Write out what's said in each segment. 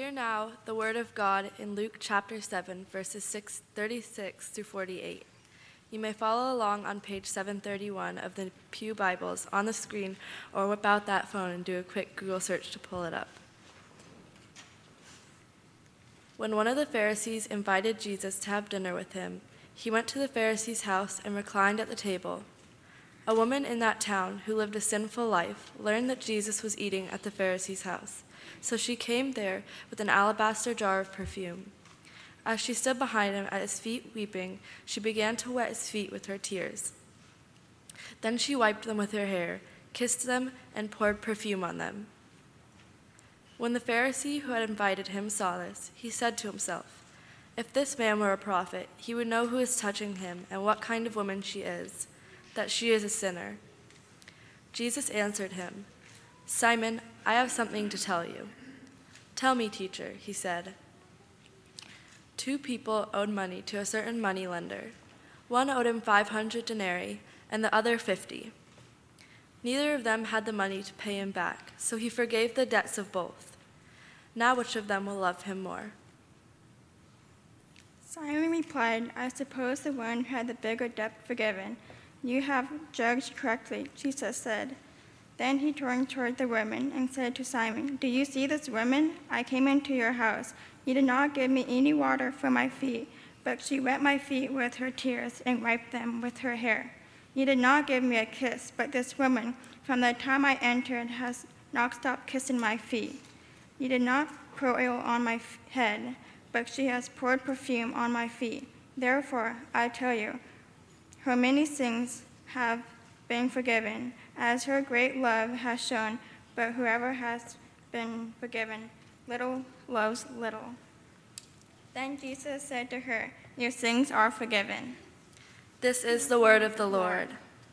Hear now the word of God in Luke chapter 7, verses 36 through 48. You may follow along on page 731 of the Pew Bibles on the screen, or whip out that phone and do a quick Google search to pull it up. When one of the Pharisees invited Jesus to have dinner with him, he went to the Pharisee's house and reclined at the table. A woman in that town who lived a sinful life learned that Jesus was eating at the Pharisee's house, so she came there with an alabaster jar of perfume. As she stood behind him at his feet weeping, she began to wet his feet with her tears. Then she wiped them with her hair, kissed them, and poured perfume on them. When the Pharisee who had invited him saw this, he said to himself, "If this man were a prophet, he would know who is touching him and what kind of woman she is, that she is a sinner." Jesus answered him, "Simon, I have something to tell you." "Tell me, teacher," he said. 2 people owed money to a certain moneylender. One owed him 500 denarii and the other 50. Neither of them had the money to pay him back, so he forgave the debts of both. Now which of them will love him more? Simon replied, "I suppose the one who had the bigger debt forgiven." "You have judged correctly," Jesus said. Then he turned toward the woman and said to Simon, "Do you see this woman? I came into your house. You did not give me any water for my feet, but she wet my feet with her tears and wiped them with her hair. You did not give me a kiss, but this woman, from the time I entered, has not stopped kissing my feet. You did not pour oil on my head, but she has poured perfume on my feet. Therefore, I tell you, her many sins have been forgiven, as her great love has shown, but whoever has been forgiven little loves little." Then Jesus said to her, "Your sins are forgiven." This is the word of the Lord.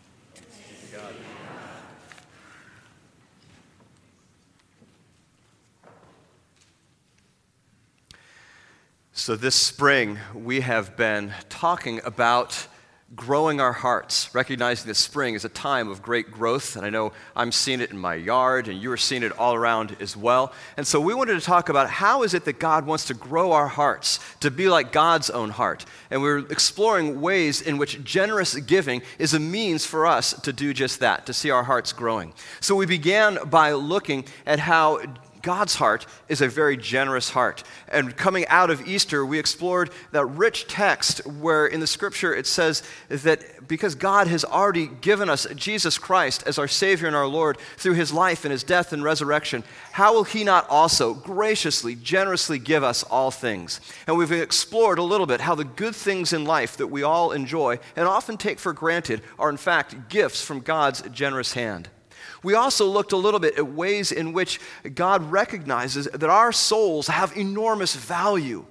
So this spring, we have been talking about growing our hearts, recognizing that spring is a time of great growth, and I know I'm seeing it in my yard, and you are seeing it all around as well. And so we wanted to talk about how is it that God wants to grow our hearts to be like God's own heart. And we're exploring ways in which generous giving is a means for us to do just that, to see our hearts growing. So we began by looking at how God's heart is a very generous heart. And coming out of Easter, we explored that rich text where in the scripture it says that because God has already given us Jesus Christ as our Savior and our Lord through his life and his death and resurrection, how will he not also graciously, generously give us all things? And we've explored a little bit how the good things in life that we all enjoy and often take for granted are in fact gifts from God's generous hand. We also looked a little bit at ways in which God recognizes that our souls have enormous value,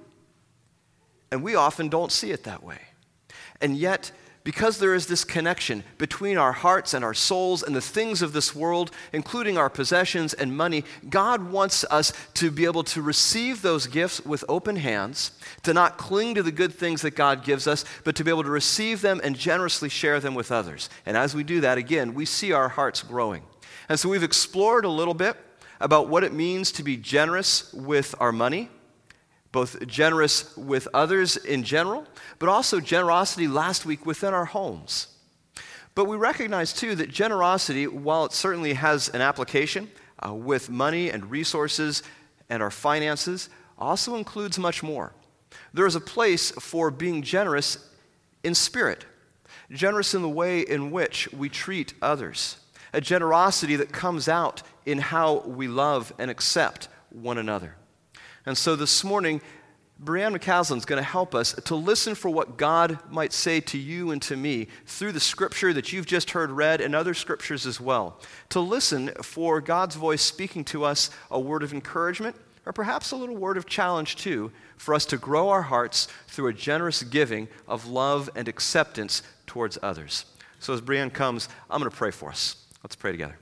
and we often don't see it that way. And yet, because there is this connection between our hearts and our souls and the things of this world, including our possessions and money, God wants us to be able to receive those gifts with open hands, to not cling to the good things that God gives us, but to be able to receive them and generously share them with others. And as we do that, again, we see our hearts growing. And so we've explored a little bit about what it means to be generous with our money, both generous with others in general, but also generosity last week within our homes. But we recognize too that generosity, while it certainly has an application with money and resources and our finances, also includes much more. There is a place for being generous in spirit, generous in the way in which we treat others. A generosity that comes out in how we love and accept one another. And so this morning, Brianne McCaslin is going to help us to listen for what God might say to you and to me through the scripture that you've just heard read and other scriptures as well. To listen for God's voice speaking to us a word of encouragement or perhaps a little word of challenge too for us to grow our hearts through a generous giving of love and acceptance towards others. So as Brianne comes, I'm going to pray for us. Let's pray together.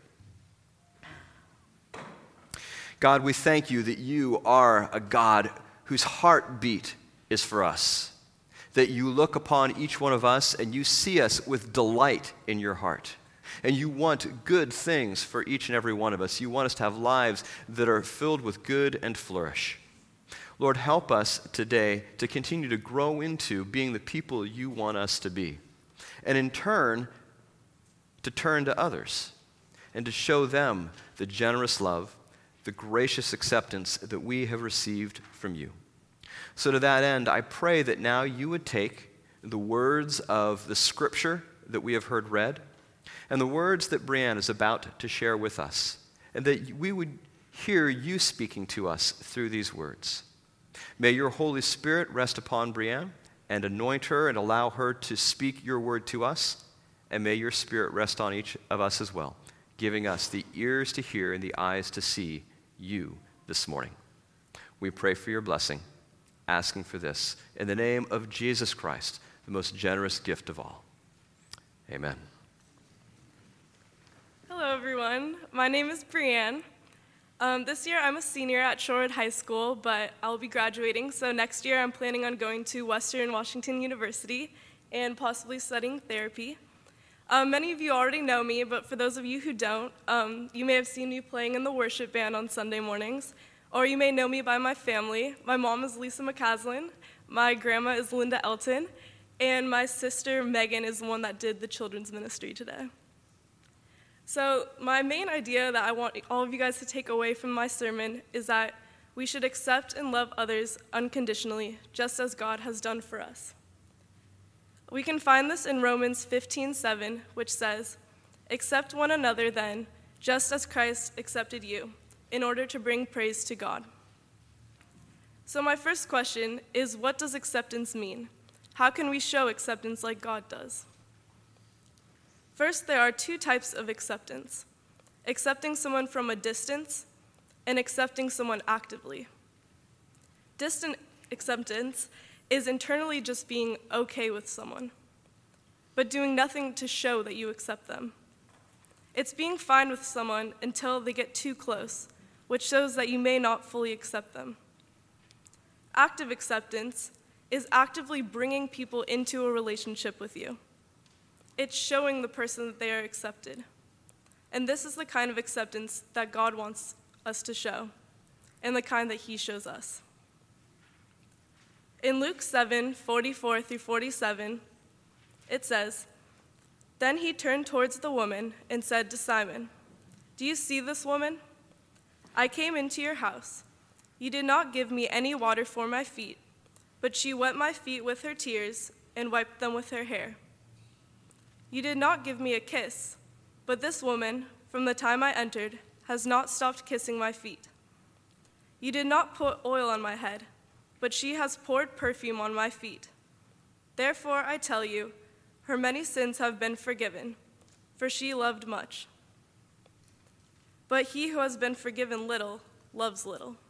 God, we thank you that you are a God whose heartbeat is for us, that you look upon each one of us and you see us with delight in your heart. And you want good things for each and every one of us. You want us to have lives that are filled with good and flourish. Lord, help us today to continue to grow into being the people you want us to be, and in turn, to turn to others and to show them the generous love, the gracious acceptance that we have received from you. So to that end, I pray that now you would take the words of the scripture that we have heard read and the words that Brianne is about to share with us, and that we would hear you speaking to us through these words. May your Holy Spirit rest upon Brianne and anoint her and allow her to speak your word to us, and may your Spirit rest on each of us as well, giving us the ears to hear and the eyes to see you this morning. We pray for your blessing, asking for this in the name of Jesus Christ, the most generous gift of all. Amen. Hello, everyone. My name is Brianne. This year, I'm a senior at Shorewood High School, but I'll be graduating, so next year I'm planning on going to Western Washington University and possibly studying therapy. Many of you already know me, but for those of you who don't, you may have seen me playing in the worship band on Sunday mornings, or you may know me by my family. My mom is Lisa McCaslin, my grandma is Linda Elton, and my sister Megan is the one that did the children's ministry today. So my main idea that I want all of you guys to take away from my sermon is that we should accept and love others unconditionally, just as God has done for us. We can find this in Romans 15:7, which says, "Accept one another then, just as Christ accepted you, in order to bring praise to God." So my first question is, what does acceptance mean? How can we show acceptance like God does? First, there are two types of acceptance: accepting someone from a distance and accepting someone actively. Distant acceptance is internally just being okay with someone, but doing nothing to show that you accept them. It's being fine with someone until they get too close, which shows that you may not fully accept them. Active acceptance is actively bringing people into a relationship with you. It's showing the person that they are accepted. And this is the kind of acceptance that God wants us to show, and the kind that he shows us. In Luke 7:44 through 47, it says, "Then he turned towards the woman and said to Simon, 'Do you see this woman? I came into your house. You did not give me any water for my feet, but she wet my feet with her tears and wiped them with her hair. You did not give me a kiss, but this woman, from the time I entered, has not stopped kissing my feet. You did not put oil on my head, but she has poured perfume on my feet. Therefore, I tell you, her many sins have been forgiven, for she loved much. But he who has been forgiven little loves little.'"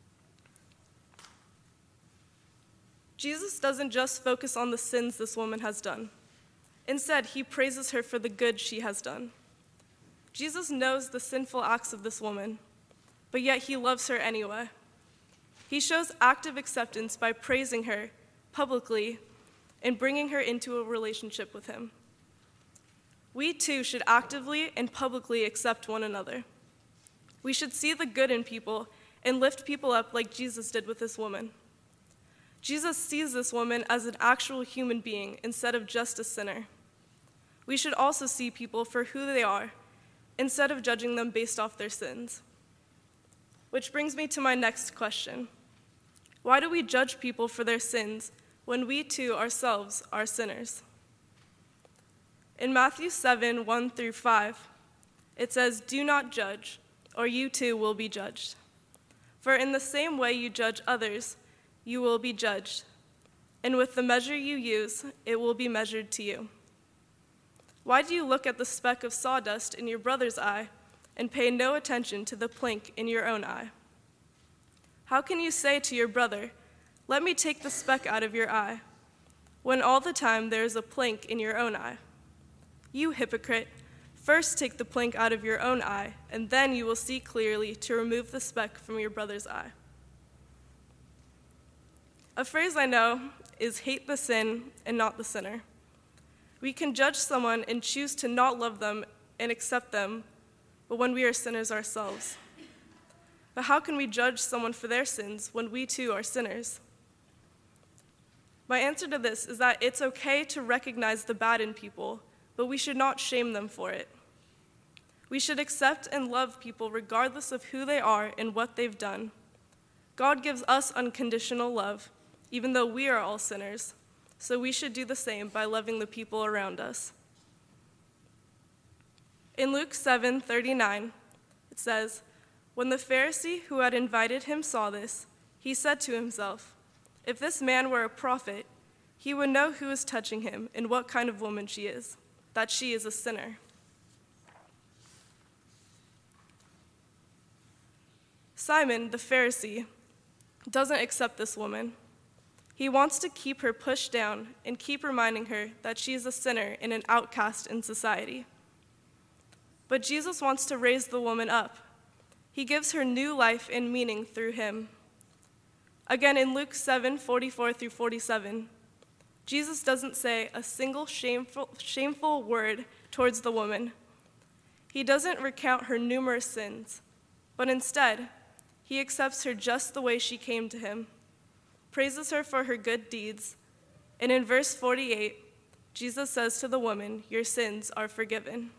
Jesus doesn't just focus on the sins this woman has done. Instead, he praises her for the good she has done. Jesus knows the sinful acts of this woman, but yet he loves her anyway. He shows active acceptance by praising her publicly and bringing her into a relationship with him. We too should actively and publicly accept one another. We should see the good in people and lift people up like Jesus did with this woman. Jesus sees this woman as an actual human being instead of just a sinner. We should also see people for who they are instead of judging them based off their sins. Which brings me to my next question. Why do we judge people for their sins when we too ourselves are sinners? In Matthew 7:1 through 5, it says, "Do not judge, or you too will be judged. For in the same way you judge others, you will be judged. And with the measure you use, it will be measured to you. Why do you look at the speck of sawdust in your brother's eye and pay no attention to the plank in your own eye? How can you say to your brother, 'Let me take the speck out of your eye,' when all the time there is a plank in your own eye? You hypocrite, first take the plank out of your own eye, and then you will see clearly to remove the speck from your brother's eye." A phrase I know is hate the sin and not the sinner. We can judge someone and choose to not love them and accept them, but when we are sinners ourselves. But how can we judge someone for their sins when we too are sinners? My answer to this is that it's okay to recognize the bad in people, but we should not shame them for it. We should accept and love people regardless of who they are and what they've done. God gives us unconditional love, even though we are all sinners, so we should do the same by loving the people around us. In Luke 7:39, it says, "When the Pharisee who had invited him saw this, he said to himself, 'If this man were a prophet, he would know who is touching him and what kind of woman she is, that she is a sinner.'" Simon, the Pharisee, doesn't accept this woman. He wants to keep her pushed down and keep reminding her that she is a sinner and an outcast in society. But Jesus wants to raise the woman up. He gives her new life and meaning through him. Again, in Luke 7:44 through 47, Jesus doesn't say a single shameful word towards the woman. He doesn't recount her numerous sins, but instead, he accepts her just the way she came to him, praises her for her good deeds, and in verse 48, Jesus says to the woman, "Your sins are forgiven."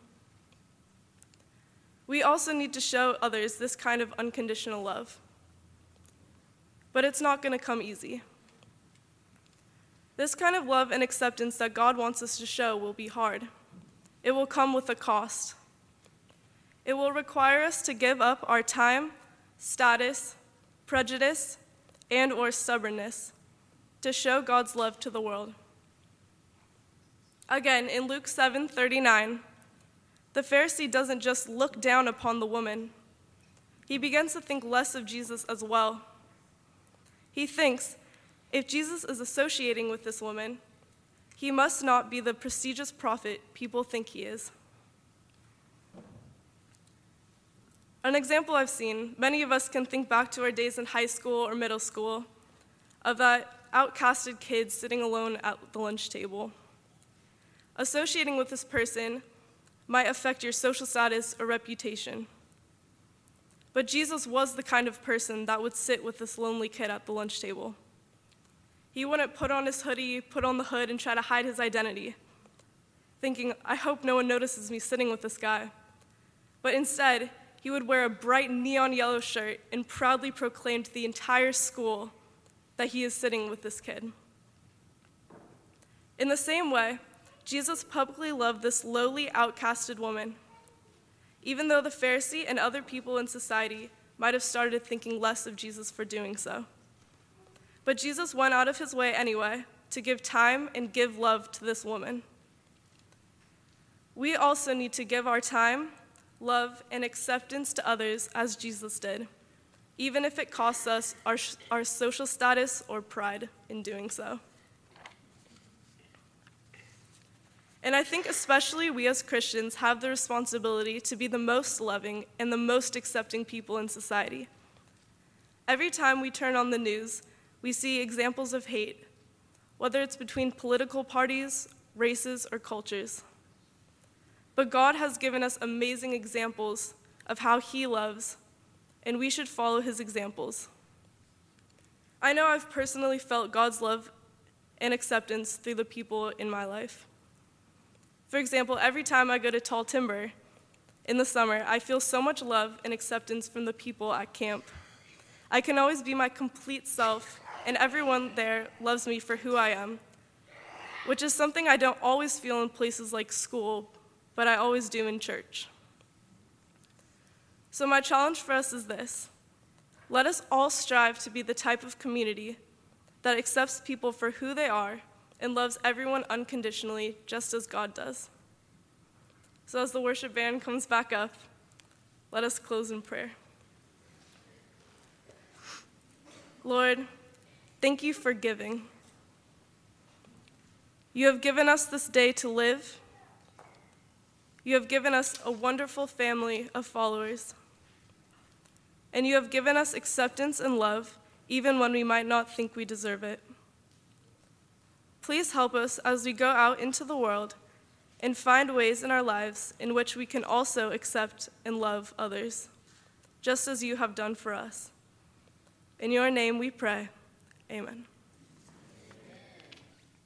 We also need to show others this kind of unconditional love. But it's not going to come easy. This kind of love and acceptance that God wants us to show will be hard. It will come with a cost. It will require us to give up our time, status, prejudice, and/or stubbornness to show God's love to the world. Again, in Luke 7:39, the Pharisee doesn't just look down upon the woman. He begins to think less of Jesus as well. He thinks, if Jesus is associating with this woman, he must not be the prestigious prophet people think he is. An example I've seen, many of us can think back to our days in high school or middle school, of that outcasted kid sitting alone at the lunch table. Associating with this person might affect your social status or reputation. But Jesus was the kind of person that would sit with this lonely kid at the lunch table. He wouldn't put on his hoodie, put on the hood, and try to hide his identity, thinking, "I hope no one notices me sitting with this guy." But instead, he would wear a bright neon yellow shirt and proudly proclaim to the entire school that he is sitting with this kid. In the same way, Jesus publicly loved this lowly, outcasted woman, even though the Pharisee and other people in society might have started thinking less of Jesus for doing so. But Jesus went out of his way anyway to give time and give love to this woman. We also need to give our time, love, and acceptance to others as Jesus did, even if it costs us our social status or pride in doing so. And I think especially we as Christians have the responsibility to be the most loving and the most accepting people in society. Every time we turn on the news, we see examples of hate, whether it's between political parties, races, or cultures. But God has given us amazing examples of how he loves, and we should follow his examples. I know I've personally felt God's love and acceptance through the people in my life. For example, every time I go to Tall Timber in the summer, I feel so much love and acceptance from the people at camp. I can always be my complete self, and everyone there loves me for who I am, which is something I don't always feel in places like school, but I always do in church. So my challenge for us is this: let us all strive to be the type of community that accepts people for who they are and loves everyone unconditionally, just as God does. So as the worship band comes back up, let us close in prayer. Lord, thank you for giving. You have given us this day to live. You have given us a wonderful family of followers. And you have given us acceptance and love, even when we might not think we deserve it. Please help us as we go out into the world and find ways in our lives in which we can also accept and love others. just as you have done for us. In your name we pray. Amen.